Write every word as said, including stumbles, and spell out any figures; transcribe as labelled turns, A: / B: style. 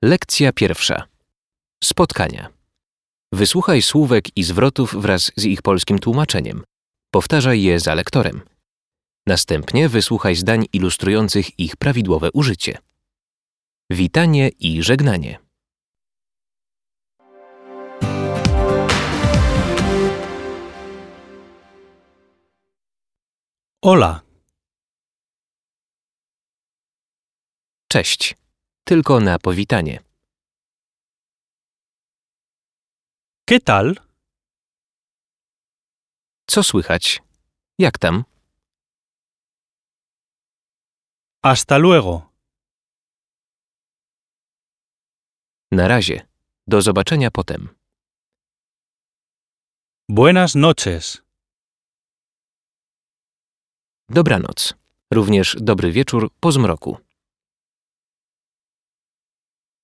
A: Lekcja pierwsza. Spotkania. Wysłuchaj słówek i zwrotów wraz z ich polskim tłumaczeniem. Powtarzaj je za lektorem. Następnie wysłuchaj zdań ilustrujących ich prawidłowe użycie. Witanie i żegnanie.
B: Hola,
A: Cześć. Tylko na powitanie.
B: ¿qué tal?
A: Co słychać? Jak tam?
B: Hasta luego.
A: Na razie. Do zobaczenia potem.
B: Buenas noches.
A: Dobranoc. Również dobry wieczór po zmroku.